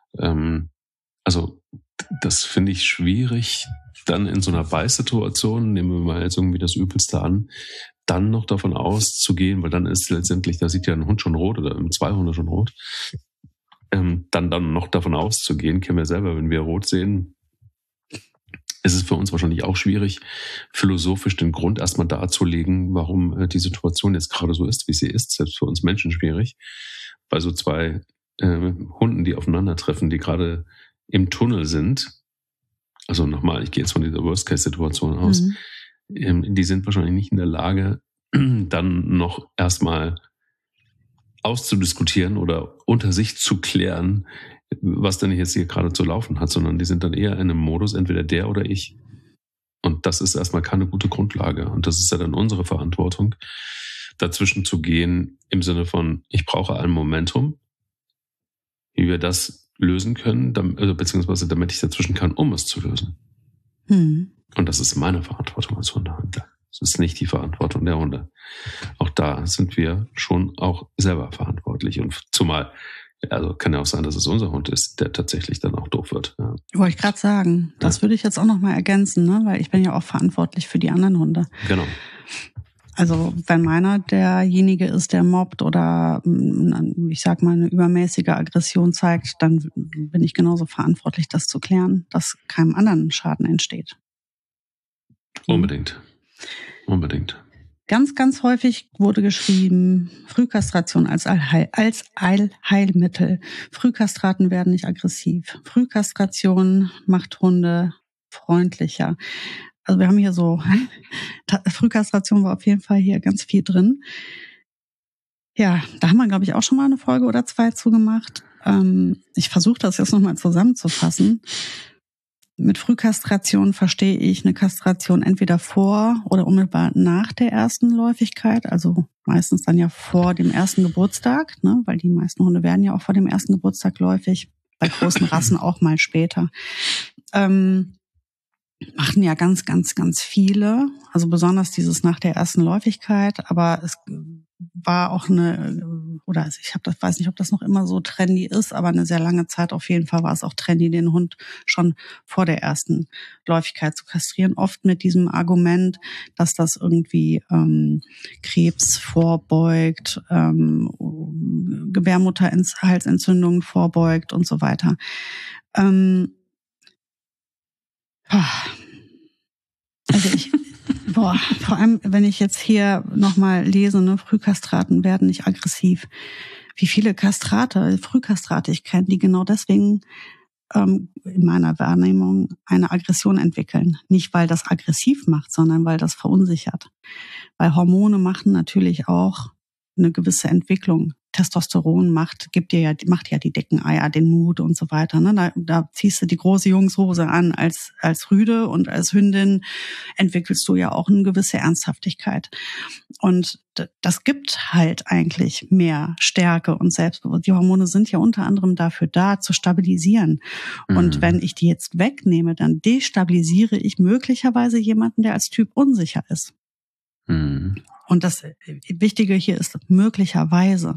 Also das finde ich schwierig, dann in so einer Beißsituation, nehmen wir mal jetzt irgendwie das Übelste an, dann noch davon auszugehen, weil dann ist letztendlich, da sieht ja ein Hund schon rot oder 2 Hunde schon rot, dann noch davon auszugehen, kennen wir selber, wenn wir rot sehen, ist es für uns wahrscheinlich auch schwierig, philosophisch den Grund erstmal darzulegen, warum die Situation jetzt gerade so ist, wie sie ist. Selbst für uns Menschen schwierig. Bei so 2 Hunden, die aufeinandertreffen, die gerade im Tunnel sind, also nochmal, ich gehe jetzt von dieser Worst-Case-Situation aus, die sind wahrscheinlich nicht in der Lage, dann noch erstmal auszudiskutieren oder unter sich zu klären, was denn jetzt hier gerade zu laufen hat, sondern die sind dann eher in einem Modus, entweder der oder ich. Und das ist erstmal keine gute Grundlage. Und das ist ja dann unsere Verantwortung, dazwischen zu gehen im Sinne von, ich brauche ein Momentum, wie wir das lösen können, beziehungsweise damit ich dazwischen kann, um es zu lösen. Und das ist meine Verantwortung als Hundehalter. Das ist nicht die Verantwortung der Hunde. Auch da sind wir schon auch selber verantwortlich. Und zumal, also kann ja auch sein, dass es unser Hund ist, der tatsächlich dann auch doof wird. Ja. Wollte ich gerade sagen. Das würde ich jetzt auch noch mal ergänzen, ne? Weil ich bin ja auch verantwortlich für die anderen Hunde. Genau. Also wenn meiner derjenige ist, der mobbt oder ich sag mal eine übermäßige Aggression zeigt, dann bin ich genauso verantwortlich, das zu klären, dass keinem anderen Schaden entsteht. Unbedingt. Ganz, ganz häufig wurde geschrieben, Frühkastration als Allheilmittel. Frühkastraten werden nicht aggressiv. Frühkastration macht Hunde freundlicher. Also wir haben hier so, Frühkastration war auf jeden Fall hier ganz viel drin. Ja, da haben wir, glaube ich, auch schon mal eine Folge oder 2 zugemacht. Ich versuche das jetzt nochmal zusammenzufassen. Mit Frühkastration verstehe ich eine Kastration entweder vor oder unmittelbar nach der ersten Läufigkeit, also meistens dann ja vor dem ersten Geburtstag, ne, weil die meisten Hunde werden ja auch vor dem ersten Geburtstag läufig, bei großen Rassen auch mal später. Machen ja ganz, ganz, ganz viele, also besonders dieses nach der ersten Läufigkeit, aber es war auch weiß nicht, ob das noch immer so trendy ist, aber eine sehr lange Zeit auf jeden Fall war es auch trendy, den Hund schon vor der ersten Läufigkeit zu kastrieren. Oft mit diesem Argument, dass das irgendwie Krebs vorbeugt, Gebärmutterhalsentzündungen vorbeugt und so weiter. Vor allem, wenn ich jetzt hier nochmal lese, ne, Frühkastraten werden nicht aggressiv. Wie viele Frühkastrate ich kenne, die genau deswegen in meiner Wahrnehmung eine Aggression entwickeln. Nicht, weil das aggressiv macht, sondern weil das verunsichert. Weil Hormone machen natürlich auch eine gewisse Entwicklung. Testosteron macht ja die dicken Eier, den Mut und so weiter. Ne? Da ziehst du die große Jungshose an. Als Rüde und als Hündin entwickelst du ja auch eine gewisse Ernsthaftigkeit. Und das gibt halt eigentlich mehr Stärke und Selbstbewusstsein. Die Hormone sind ja unter anderem dafür da, zu stabilisieren. Und wenn ich die jetzt wegnehme, dann destabilisiere ich möglicherweise jemanden, der als Typ unsicher ist. Und das Wichtige hier ist möglicherweise.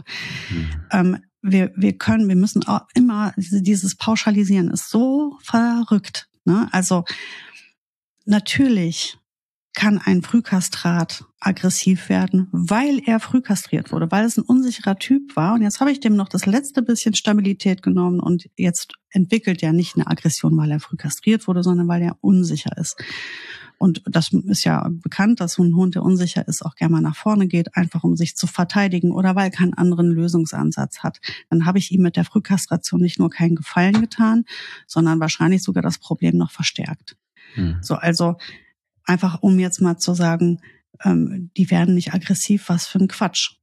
Wir müssen auch immer, dieses Pauschalisieren ist so verrückt. Ne? Also natürlich kann ein Frühkastrat aggressiv werden, weil er frühkastriert wurde, weil es ein unsicherer Typ war. Und jetzt habe ich dem noch das letzte bisschen Stabilität genommen und jetzt entwickelt er nicht eine Aggression, weil er frühkastriert wurde, sondern weil er unsicher ist. Und das ist ja bekannt, dass so ein Hund, der unsicher ist, auch gerne mal nach vorne geht, einfach um sich zu verteidigen oder weil er keinen anderen Lösungsansatz hat. Dann habe ich ihm mit der Frühkastration nicht nur keinen Gefallen getan, sondern wahrscheinlich sogar das Problem noch verstärkt. So, also einfach um jetzt mal zu sagen, die werden nicht aggressiv, was für ein Quatsch.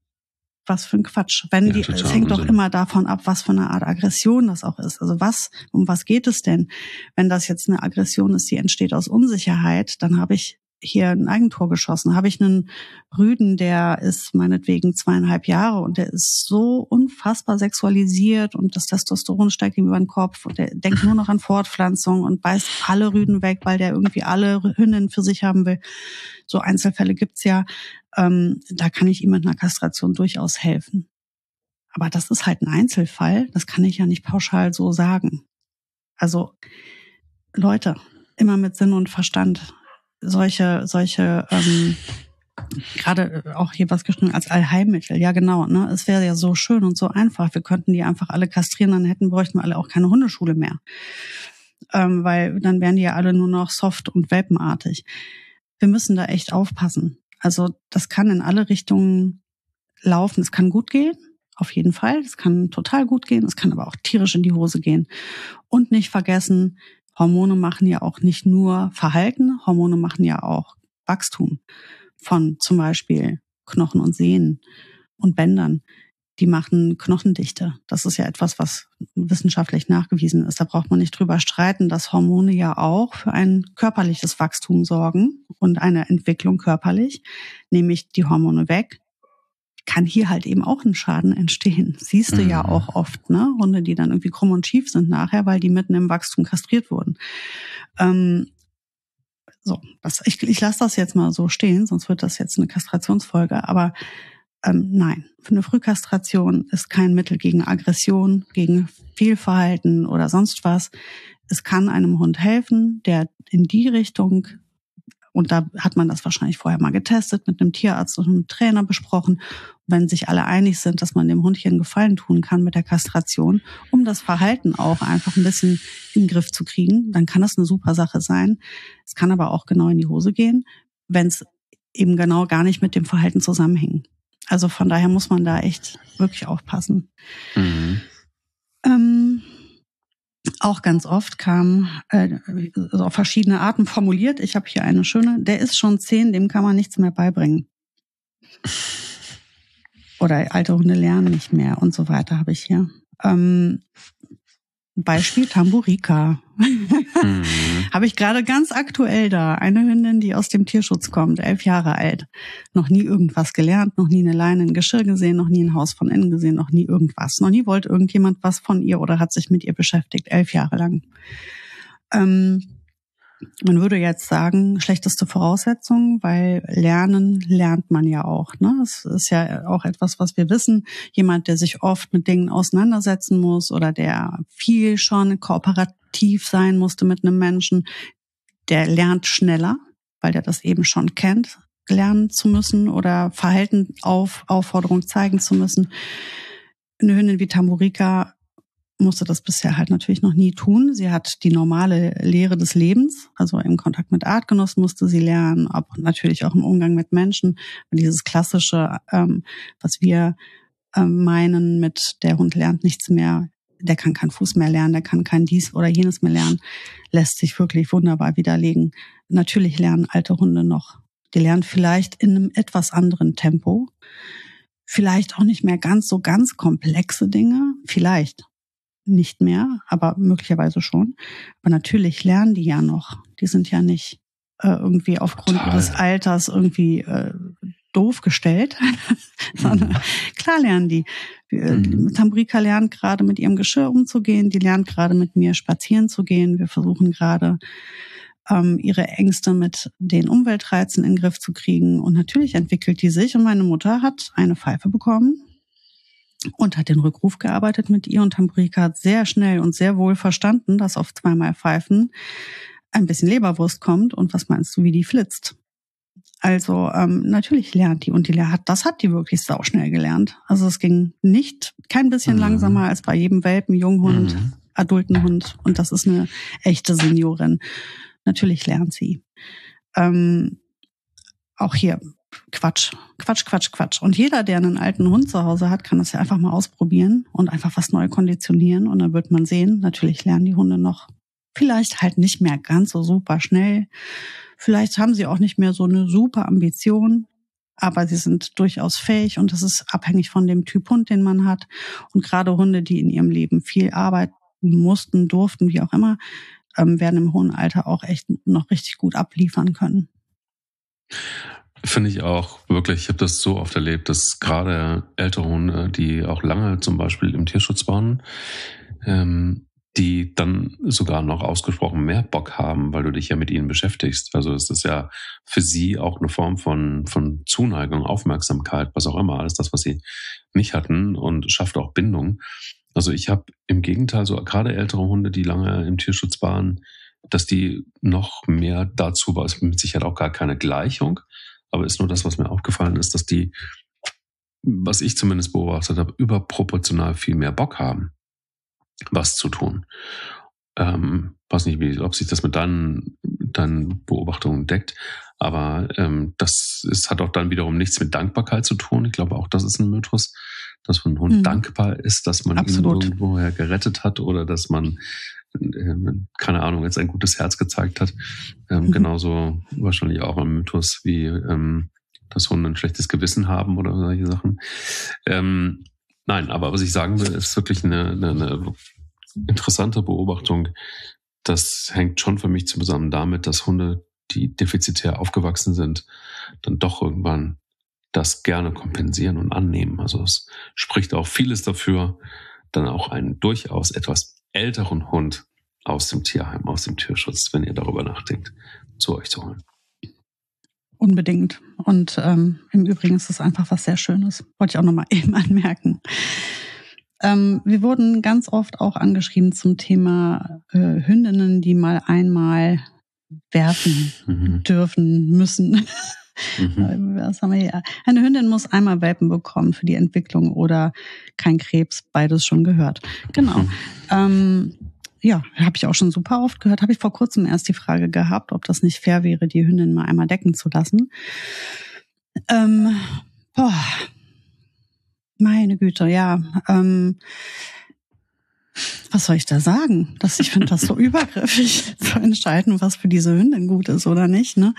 Es hängt doch immer davon ab, was für eine Art Aggression das auch ist. Also um was geht es denn? Wenn das jetzt eine Aggression ist, die entsteht aus Unsicherheit, dann habe ich hier ein Eigentor geschossen. Habe ich einen Rüden, der ist meinetwegen 2,5 Jahre und der ist so unfassbar sexualisiert und das Testosteron steigt ihm über den Kopf und der denkt nur noch an Fortpflanzung und beißt alle Rüden weg, weil der irgendwie alle Hündinnen für sich haben will. So Einzelfälle gibt's ja. Da kann ich ihm mit einer Kastration durchaus helfen. Aber das ist halt ein Einzelfall. Das kann ich ja nicht pauschal so sagen. Also Leute, immer mit Sinn und Verstand. Solche gerade auch hier was geschrieben als Allheilmittel. Ja, genau, ne? Es wäre ja so schön und so einfach. Wir könnten die einfach alle kastrieren, dann bräuchten wir alle auch keine Hundeschule mehr. Weil dann wären die ja alle nur noch soft und welpenartig. Wir müssen da echt aufpassen. Also das kann in alle Richtungen laufen. Es kann gut gehen, auf jeden Fall. Es kann total gut gehen. Es kann aber auch tierisch in die Hose gehen. Und nicht vergessen, Hormone machen ja auch nicht nur Verhalten, Hormone machen ja auch Wachstum von zum Beispiel Knochen und Sehnen und Bändern. Die machen Knochendichte. Das ist ja etwas, was wissenschaftlich nachgewiesen ist. Da braucht man nicht drüber streiten, dass Hormone ja auch für ein körperliches Wachstum sorgen und eine Entwicklung körperlich. Nehme ich die Hormone weg, kann hier halt eben auch ein Schaden entstehen. Siehst du ja auch oft, ne? Hunde, die dann irgendwie krumm und schief sind nachher, weil die mitten im Wachstum kastriert wurden. Ich lasse das jetzt mal so stehen, sonst wird das jetzt eine Kastrationsfolge. Aber nein, für eine Frühkastration ist kein Mittel gegen Aggression, gegen Fehlverhalten oder sonst was. Es kann einem Hund helfen, der in die Richtung, und da hat man das wahrscheinlich vorher mal getestet, mit einem Tierarzt und einem Trainer besprochen. Wenn sich alle einig sind, dass man dem Hund hier einen Gefallen tun kann mit der Kastration, um das Verhalten auch einfach ein bisschen in den Griff zu kriegen, dann kann das eine super Sache sein. Es kann aber auch genau in die Hose gehen, wenn es eben genau gar nicht mit dem Verhalten zusammenhängt. Also von daher muss man da echt wirklich aufpassen. Auch ganz oft kam also auf verschiedene Arten formuliert. Ich habe hier eine schöne, der ist schon 10, dem kann man nichts mehr beibringen. Oder alte Hunde lernen nicht mehr und so weiter habe ich hier. Beispiel Tamburika. Habe ich gerade ganz aktuell da. Eine Hündin, die aus dem Tierschutz kommt, 11 Jahre alt. Noch nie irgendwas gelernt, noch nie eine Leine in Geschirr gesehen, noch nie ein Haus von innen gesehen, noch nie irgendwas. Noch nie wollte irgendjemand was von ihr oder hat sich mit ihr beschäftigt, 11 Jahre lang. Man würde jetzt sagen, schlechteste Voraussetzung, weil lernen lernt man ja auch. Ne? Das ist ja auch etwas, was wir wissen. Jemand, der sich oft mit Dingen auseinandersetzen muss oder der viel schon kooperativ sein musste mit einem Menschen, der lernt schneller, weil der das eben schon kennt, lernen zu müssen oder Verhalten auf Aufforderung zeigen zu müssen. Eine Hündin wie Tamburika musste das bisher halt natürlich noch nie tun. Sie hat die normale Lehre des Lebens, also im Kontakt mit Artgenossen musste sie lernen, aber natürlich auch im Umgang mit Menschen. Und dieses klassische, was wir meinen mit der Hund lernt nichts mehr, der kann keinen Fuß mehr lernen, der kann kein dies oder jenes mehr lernen, lässt sich wirklich wunderbar widerlegen. Natürlich lernen alte Hunde noch. Die lernen vielleicht in einem etwas anderen Tempo, vielleicht auch nicht mehr ganz komplexe Dinge, vielleicht. Nicht mehr, aber möglicherweise schon. Aber natürlich lernen die ja noch. Die sind ja nicht irgendwie aufgrund ihres Alters irgendwie doof gestellt, sondern klar lernen die. Tamburika lernt gerade mit ihrem Geschirr umzugehen, die lernt gerade mit mir spazieren zu gehen. Wir versuchen gerade ihre Ängste mit den Umweltreizen in den Griff zu kriegen. Und natürlich entwickelt die sich. Und meine Mutter hat eine Pfeife bekommen und hat den Rückruf gearbeitet mit ihr. Und Tamburika hat sehr schnell und sehr wohl verstanden, dass auf 2-mal Pfeifen ein bisschen Leberwurst kommt. Und was meinst du, wie die flitzt? Also natürlich lernt die. Und das hat die wirklich sauschnell gelernt. Also es ging kein bisschen langsamer als bei jedem Welpen, Junghund, adulten Hund. Und das ist eine echte Seniorin. Natürlich lernt sie. Auch hier Quatsch. Und jeder, der einen alten Hund zu Hause hat, kann das ja einfach mal ausprobieren und einfach was neu konditionieren. Und dann wird man sehen, natürlich lernen die Hunde noch. Vielleicht halt nicht mehr ganz so super schnell. Vielleicht haben sie auch nicht mehr so eine super Ambition. Aber sie sind durchaus fähig und das ist abhängig von dem Typ Hund, den man hat. Und gerade Hunde, die in ihrem Leben viel arbeiten mussten, durften, wie auch immer, werden im hohen Alter auch echt noch richtig gut abliefern können. Finde ich auch wirklich, ich habe das so oft erlebt, dass gerade ältere Hunde, die auch lange zum Beispiel im Tierschutz waren, die dann sogar noch ausgesprochen mehr Bock haben, weil du dich ja mit ihnen beschäftigst. Also es ist ja für sie auch eine Form von Zuneigung, Aufmerksamkeit, was auch immer, alles das, was sie nicht hatten und schafft auch Bindung. Also ich habe im Gegenteil so gerade ältere Hunde, die lange im Tierschutz waren, dass die noch mehr dazu war, ist mit Sicherheit auch gar keine Gleichung, aber ist nur das, was mir aufgefallen ist, dass die, was ich zumindest beobachtet habe, überproportional viel mehr Bock haben, was zu tun. Weiß nicht, ob sich das mit deinen Beobachtungen deckt, aber hat auch dann wiederum nichts mit Dankbarkeit zu tun. Ich glaube, auch das ist ein Mythos, dass man ein Hund dankbar ist, dass man ihn irgendwoher gerettet hat oder dass man keine Ahnung, jetzt ein gutes Herz gezeigt hat. Genauso wahrscheinlich auch ein Mythos wie, dass Hunde ein schlechtes Gewissen haben oder solche Sachen. Nein, aber was ich sagen will, ist wirklich eine interessante Beobachtung. Das hängt schon für mich zusammen damit, dass Hunde, die defizitär aufgewachsen sind, dann doch irgendwann das gerne kompensieren und annehmen. Also es spricht auch vieles dafür, dann auch einen durchaus etwas älteren Hund aus dem Tierheim, aus dem Tierschutz, wenn ihr darüber nachdenkt, zu euch zu holen. Unbedingt. Und im Übrigen ist es einfach was sehr Schönes. Wollte ich auch nochmal eben anmerken. Wir wurden ganz oft auch angeschrieben zum Thema Hündinnen, die mal einmal werfen dürfen, müssen. Was haben wir hier? Eine Hündin muss einmal Welpen bekommen für die Entwicklung oder kein Krebs, beides schon gehört. Genau. Ja, habe ich auch schon super oft gehört. Habe ich vor kurzem erst die Frage gehabt, ob das nicht fair wäre, die Hündin mal einmal decken zu lassen. Meine Güte, ja. Was soll ich da sagen? Ich finde das so übergriffig zu entscheiden, was für diese Hündin gut ist oder nicht. Ne?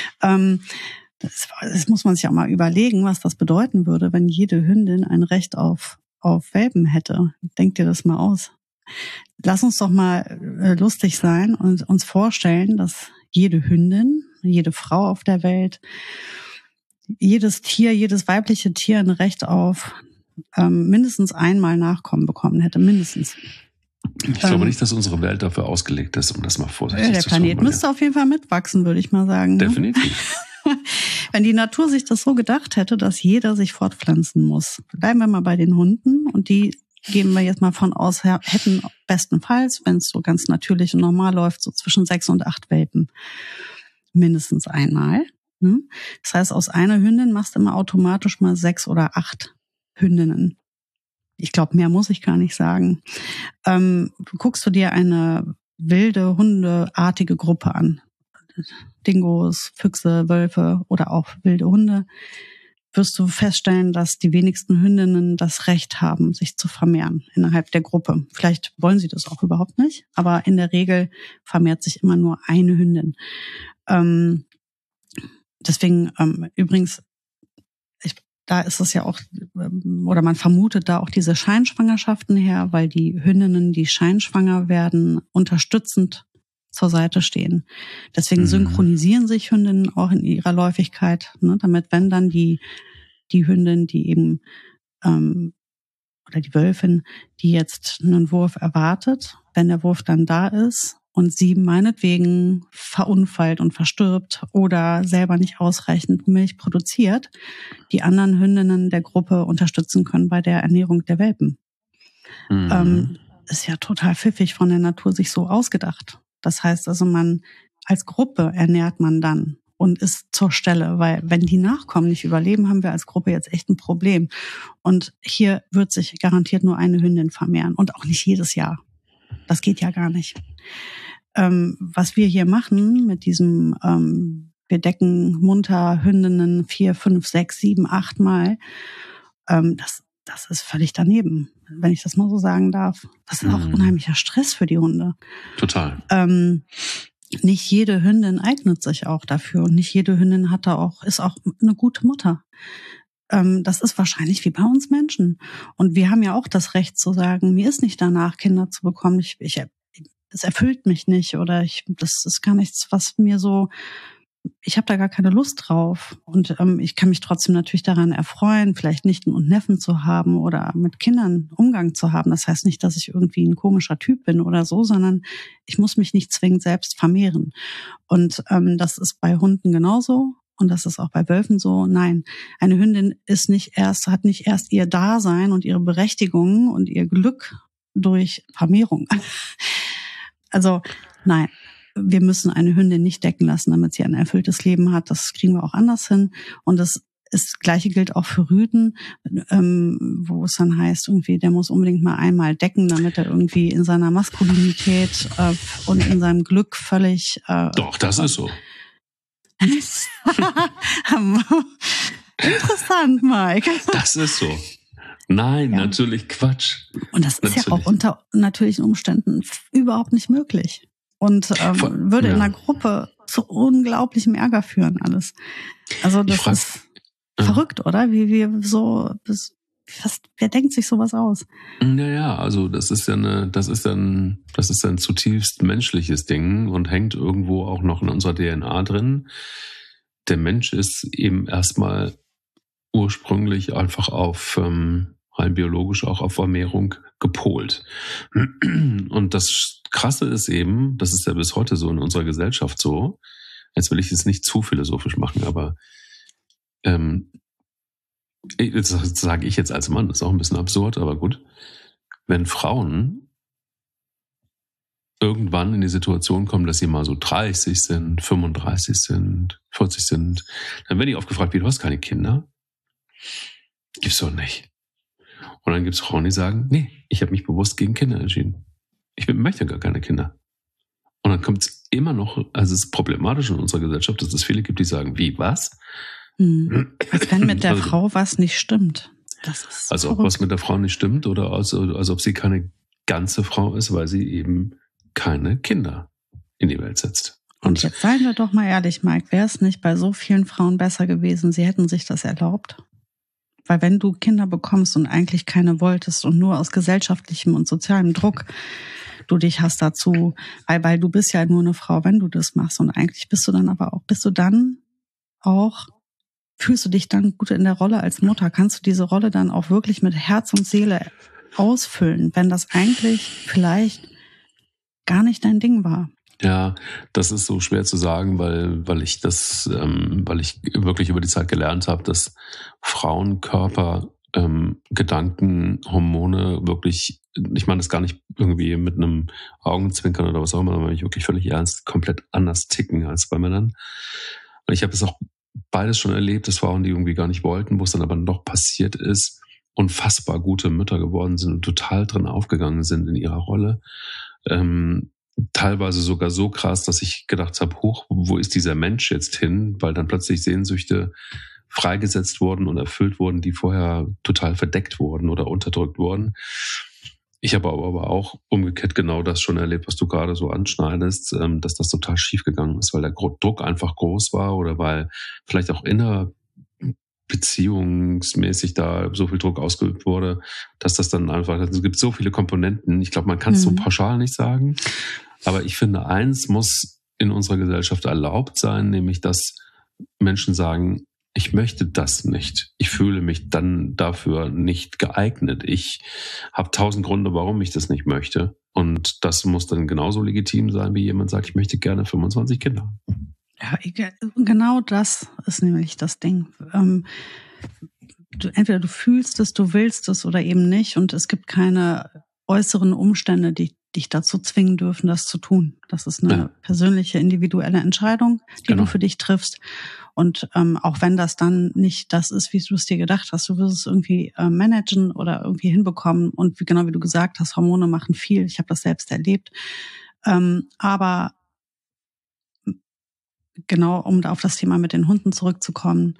Das muss man sich auch mal überlegen, was das bedeuten würde, wenn jede Hündin ein Recht auf Welpen hätte. Denk dir das mal aus. lass uns doch mal lustig sein und uns vorstellen, dass jede Hündin, jede Frau auf der Welt, jedes Tier, jedes weibliche Tier ein Recht auf mindestens einmal Nachkommen bekommen hätte, mindestens. Ich glaube nicht, dass unsere Welt dafür ausgelegt ist, um das mal vorsichtig zu sagen. Der Planet müsste auf jeden Fall mitwachsen, würde ich mal sagen. Definitiv. Ne? Wenn die Natur sich das so gedacht hätte, dass jeder sich fortpflanzen muss. Bleiben wir mal bei den Hunden und die gehen wir jetzt mal von aus, hätten bestenfalls, wenn es so ganz natürlich und normal läuft, so zwischen 6 und 8 Welpen. Mindestens einmal. Ne? Das heißt, aus einer Hündin machst du immer automatisch mal 6 oder 8 Hündinnen. Ich glaube, mehr muss ich gar nicht sagen. Guckst du dir eine wilde, hundeartige Gruppe an, Dingos, Füchse, Wölfe oder auch wilde Hunde, wirst du feststellen, dass die wenigsten Hündinnen das Recht haben, sich zu vermehren innerhalb der Gruppe. Vielleicht wollen sie das auch überhaupt nicht, aber in der Regel vermehrt sich immer nur eine Hündin. Deswegen übrigens, da ist es ja auch, oder man vermutet da auch diese Scheinschwangerschaften her, weil die Hündinnen, die scheinschwanger werden, unterstützend zur Seite stehen. Deswegen synchronisieren sich Hündinnen auch in ihrer Läufigkeit, ne, damit wenn dann die Hündin, die eben oder die Wölfin, die jetzt einen Wurf erwartet, wenn der Wurf dann da ist und sie meinetwegen verunfallt und verstirbt oder selber nicht ausreichend Milch produziert, die anderen Hündinnen der Gruppe unterstützen können bei der Ernährung der Welpen. Ist ja total pfiffig von der Natur sich so ausgedacht. Das heißt also, man als Gruppe ernährt man dann und ist zur Stelle, weil wenn die Nachkommen nicht überleben, haben wir als Gruppe jetzt echt ein Problem. Und hier wird sich garantiert nur eine Hündin vermehren und auch nicht jedes Jahr. Das geht ja gar nicht. Was wir hier machen mit diesem, wir decken munter Hündinnen 4, 5, 6, 7, 8 Mal, das ist völlig daneben, wenn ich das mal so sagen darf. Das ist auch unheimlicher Stress für die Hunde. Total. Nicht jede Hündin eignet sich auch dafür und nicht jede Hündin ist auch eine gute Mutter. Das ist wahrscheinlich wie bei uns Menschen. Und wir haben ja auch das Recht zu sagen, mir ist nicht danach, Kinder zu bekommen. Es erfüllt mich nicht oder das ist gar nichts, was mir so, ich habe da gar keine Lust drauf. Und ich kann mich trotzdem natürlich daran erfreuen, vielleicht Nichten und Neffen zu haben oder mit Kindern Umgang zu haben. Das heißt nicht, dass ich irgendwie ein komischer Typ bin oder so, sondern ich muss mich nicht zwingend selbst vermehren. Und das ist bei Hunden genauso. Und das ist auch bei Wölfen so. Nein, eine Hündin hat nicht erst ihr Dasein und ihre Berechtigung und ihr Glück durch Vermehrung. Also nein, wir müssen eine Hündin nicht decken lassen, damit sie ein erfülltes Leben hat. Das kriegen wir auch anders hin. Und das Gleiche gilt auch für Rüden, wo es dann heißt, irgendwie, der muss unbedingt mal einmal decken, damit er irgendwie in seiner Maskulinität und in seinem Glück völlig... Doch, das ist so. Interessant, Mike. Das ist so. Nein, ja. Natürlich Quatsch. Und das ist ja auch unter natürlichen Umständen überhaupt nicht möglich. Und würde in einer Gruppe zu unglaublichem Ärger führen, alles. Also das ist verrückt, oder? Wer denkt sich sowas aus? Naja, also das ist ein zutiefst menschliches Ding und hängt irgendwo auch noch in unserer DNA drin. Der Mensch ist eben erstmal ursprünglich einfach auf rein biologisch auch auf Vermehrung gepolt. Und das Krasse ist eben, das ist ja bis heute so in unserer Gesellschaft so, jetzt will ich es nicht zu philosophisch machen, aber das sage ich jetzt als Mann, das ist auch ein bisschen absurd, aber gut. Wenn Frauen irgendwann in die Situation kommen, dass sie mal so 30 sind, 35 sind, 40 sind, dann werden die oft gefragt, wie, du hast keine Kinder? Gibt's doch nicht. Und dann gibt's Frauen, die sagen, nee, ich habe mich bewusst gegen Kinder entschieden. Ich möchte gar keine Kinder. Und dann kommt's immer noch, also es ist problematisch in unserer Gesellschaft, dass es viele gibt, die sagen, wie, was? Als wenn mit der Frau was nicht stimmt. Das ist also ob was mit der Frau nicht stimmt oder als ob sie keine ganze Frau ist, weil sie eben keine Kinder in die Welt setzt. Und jetzt seien wir doch mal ehrlich, Mike, wäre es nicht bei so vielen Frauen besser gewesen, sie hätten sich das erlaubt? Weil wenn du Kinder bekommst und eigentlich keine wolltest und nur aus gesellschaftlichem und sozialem Druck, du dich hast dazu, weil du bist ja nur eine Frau, wenn du das machst. Und eigentlich fühlst du dich dann gut in der Rolle als Mutter? Kannst du diese Rolle dann auch wirklich mit Herz und Seele ausfüllen, wenn das eigentlich vielleicht gar nicht dein Ding war? Ja, das ist so schwer zu sagen, weil ich wirklich über die Zeit gelernt habe, dass Frauenkörper, Gedanken, Hormone wirklich, ich meine das gar nicht irgendwie mit einem Augenzwinkern oder was auch immer, aber ich wirklich völlig ernst, komplett anders ticken als bei Männern. Und ich habe das auch beides schon erlebt, dass Frauen, die irgendwie gar nicht wollten, wo es dann aber doch passiert ist, unfassbar gute Mütter geworden sind und total drin aufgegangen sind in ihrer Rolle. Teilweise sogar so krass, dass ich gedacht habe, wo ist dieser Mensch jetzt hin? Weil dann plötzlich Sehnsüchte freigesetzt wurden und erfüllt wurden, die vorher total verdeckt wurden oder unterdrückt wurden. Ich habe aber auch umgekehrt genau das schon erlebt, was du gerade so anschneidest, dass das total schief gegangen ist, weil der Druck einfach groß war oder weil vielleicht auch innerbeziehungsmäßig da so viel Druck ausgeübt wurde, dass das dann einfach, es gibt so viele Komponenten. Ich glaube, man kann es so pauschal nicht sagen. Aber ich finde, eins muss in unserer Gesellschaft erlaubt sein, nämlich dass Menschen sagen, ich möchte das nicht. Ich fühle mich dann dafür nicht geeignet. Ich habe 1000 Gründe, warum ich das nicht möchte. Und das muss dann genauso legitim sein, wie jemand sagt, ich möchte gerne 25 Kinder. Ja, genau das ist nämlich das Ding. Entweder du fühlst es, du willst es oder eben nicht. Und es gibt keine äußeren Umstände, die dich dazu zwingen dürfen, das zu tun. Das ist eine persönliche, individuelle Entscheidung, die du für dich triffst. Und auch wenn das dann nicht das ist, wie du es dir gedacht hast, du wirst es irgendwie managen oder irgendwie hinbekommen. Und wie du gesagt hast, Hormone machen viel. Ich habe das selbst erlebt. Aber genau, um da auf das Thema mit den Hunden zurückzukommen,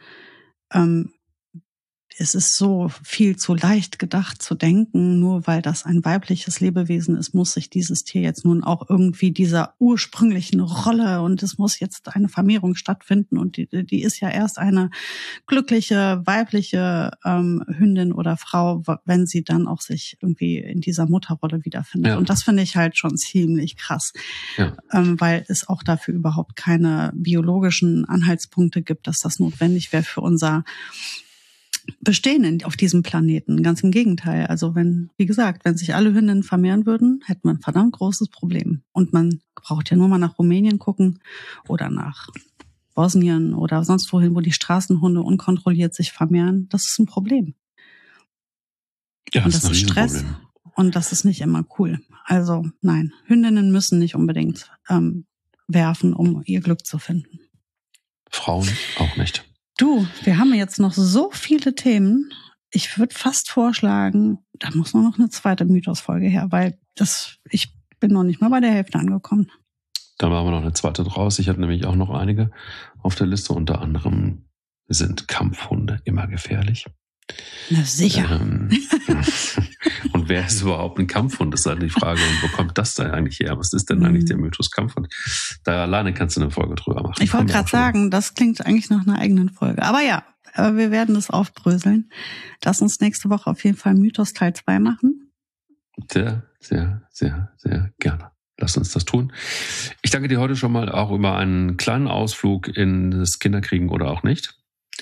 es ist so viel zu leicht gedacht zu denken, nur weil das ein weibliches Lebewesen ist, muss sich dieses Tier jetzt nun auch irgendwie dieser ursprünglichen Rolle und es muss jetzt eine Vermehrung stattfinden und die ist ja erst eine glückliche weibliche Hündin oder Frau, wenn sie dann auch sich irgendwie in dieser Mutterrolle wiederfindet. Ja. Und das finde ich halt schon ziemlich krass, weil es auch dafür überhaupt keine biologischen Anhaltspunkte gibt, dass das notwendig wäre für unser Bestehen auf diesem Planeten. Ganz im Gegenteil. Also wenn sich alle Hündinnen vermehren würden, hätten wir ein verdammt großes Problem. Und man braucht ja nur mal nach Rumänien gucken oder nach Bosnien oder sonst wohin, wo die Straßenhunde unkontrolliert sich vermehren. Das ist ein Problem. Ja, und das ist Stress. Und das ist nicht immer cool. Also nein, Hündinnen müssen nicht unbedingt werfen, um ihr Glück zu finden. Frauen auch nicht. Du, wir haben jetzt noch so viele Themen. Ich würde fast vorschlagen, da muss noch eine zweite Mythos-Folge her, weil ich bin noch nicht mal bei der Hälfte angekommen. Dann machen wir noch eine zweite draus. Ich habe nämlich auch noch einige auf der Liste. Unter anderem sind Kampfhunde immer gefährlich. Na sicher. Und wer ist überhaupt ein Kampfhund? Das ist halt die Frage. Und wo kommt das denn eigentlich her? Was ist denn eigentlich der Mythos Kampfhund? Da alleine kannst du eine Folge drüber machen. Ich wollte gerade sagen, das klingt eigentlich nach einer eigenen Folge. Aber ja, wir werden das aufbröseln. Lass uns nächste Woche auf jeden Fall Mythos Teil 2 machen. Sehr, sehr, sehr, sehr gerne. Lass uns das tun. Ich danke dir heute schon mal auch über einen kleinen Ausflug in das Kinderkriegen oder auch nicht.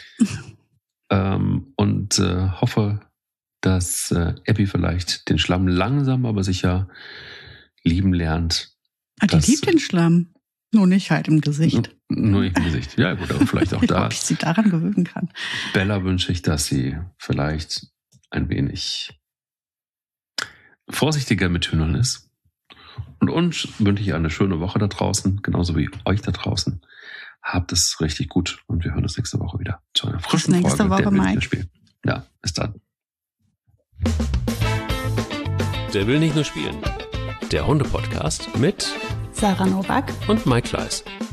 Und hoffe, dass Abby vielleicht den Schlamm langsam, aber sicher lieben lernt. Die liebt den Schlamm, nur nicht halt im Gesicht. Nur nicht im Gesicht, ja gut, aber vielleicht auch da. Ob ich sie daran gewöhnen kann. Bella wünsche ich, dass sie vielleicht ein wenig vorsichtiger mit Hühnern ist. Und uns wünsche ich eine schöne Woche da draußen, genauso wie euch da draußen. Habt es richtig gut und wir hören uns nächste Woche wieder zu einer frischen Folge. Nächste Woche, Mike. Ja, bis dann. Der will nicht nur spielen. Der Hunde-Podcast mit Sarah Nowak und Mike Kleiss.